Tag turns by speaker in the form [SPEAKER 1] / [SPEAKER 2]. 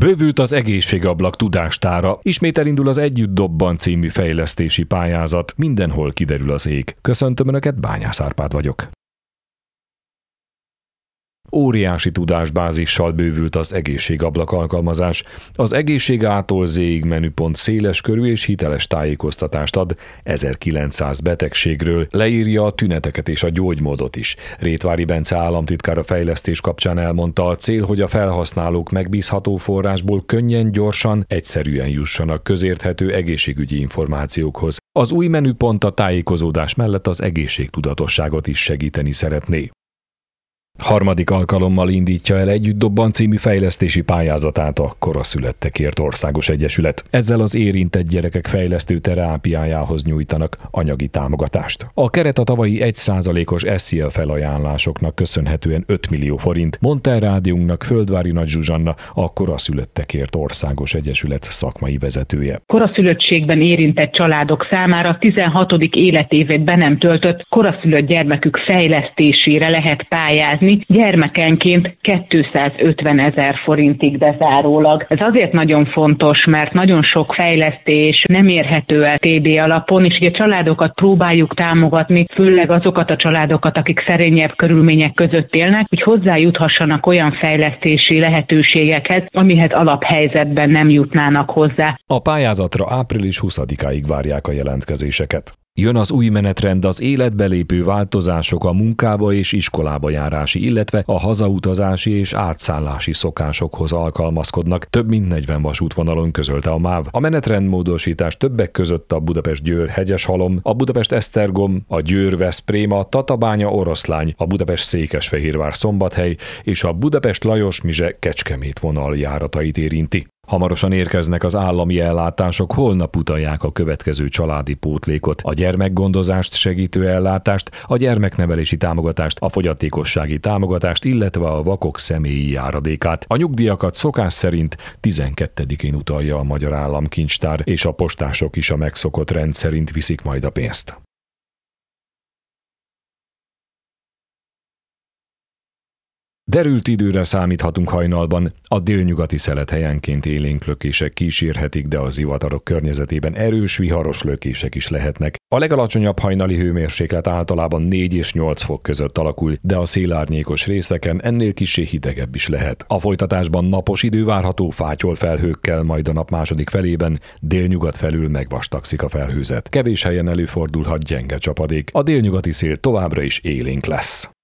[SPEAKER 1] Bővült az egészségablak tudástára, ismét elindul az Együtt Dobban című fejlesztési pályázat, mindenhol kiderül az ég. Köszöntöm Önöket, Bányász Árpád vagyok. Óriási tudásbázissal bővült az egészségablak alkalmazás. Az egészség A-tól Z-ig menüpont széles körű és hiteles tájékoztatást ad 1900 betegségről, leírja a tüneteket és a gyógymódot is. Rétvári Bence államtitkár a fejlesztés kapcsán elmondta, a cél, hogy a felhasználók megbízható forrásból könnyen, gyorsan, egyszerűen jussanak közérthető egészségügyi információkhoz. Az új menüpont a tájékozódás mellett az egészségtudatosságot is segíteni szeretné. Harmadik alkalommal indítja el Együtt Dobban című fejlesztési pályázatát a Koraszülöttekért Országos Egyesület. Ezzel az érintett gyerekek fejlesztő terápiájához nyújtanak anyagi támogatást. A keret a tavalyi 1%-os SZIA felajánlásoknak köszönhetően 5 millió forint, mondta el rádiónknak Földvári Nagy Zsuzsanna, a Koraszülöttekért Országos Egyesület szakmai vezetője.
[SPEAKER 2] Koraszülöttségben érintett családok számára 16. életévét be nem töltött koraszülött gyermekük fejlesztésére lehet pályázni, gyermekenként 250 000 forintig bezárólag. Ez azért nagyon fontos, mert nagyon sok fejlesztés nem érhető el TB alapon, és ugye családokat próbáljuk támogatni, főleg azokat a családokat, akik szerényebb körülmények között élnek, hogy hozzájuthassanak olyan fejlesztési lehetőségekhez, amihez alaphelyzetben nem jutnának hozzá.
[SPEAKER 1] A pályázatra április 20-áig várják a jelentkezéseket. Jön az új menetrend, az életbe lépő változások a munkába és iskolába járási, illetve a hazautazási és átszállási szokásokhoz alkalmazkodnak. Több mint 40 vasútvonalon közölte a MÁV. A menetrendmódosítás többek között a Budapest-Győr-Hegyeshalom, a Budapest-Esztergom, a Győr-Veszprém, a Tatabánya-Oroszlány, a Budapest-Székesfehérvár-Szombathely és a Budapest-Lajos-Mizse-Kecskemét vonal járatait érinti. Hamarosan érkeznek az állami ellátások, holnap utalják a következő családi pótlékot, a gyermekgondozást segítő ellátást, a gyermeknevelési támogatást, a fogyatékossági támogatást, illetve a vakok személyi járadékát. A nyugdíjakat szokás szerint 12-én utalja a Magyar Államkincstár, és a postások is a megszokott rend szerint viszik majd a pénzt. Derült időre számíthatunk hajnalban, a délnyugati szelet helyenként élénk lökések kísérhetik, de a zivatarok környezetében erős viharos lökések is lehetnek. A legalacsonyabb hajnali hőmérséklet általában 4 és 8 fok között alakul, de a szélárnyékos részeken ennél kissé hidegebb is lehet. A folytatásban napos idő várható fátyol felhőkkel, majd a nap második felében délnyugat felül megvastagszik a felhőzet. Kevés helyen előfordulhat gyenge csapadék, a délnyugati szél továbbra is élénk lesz.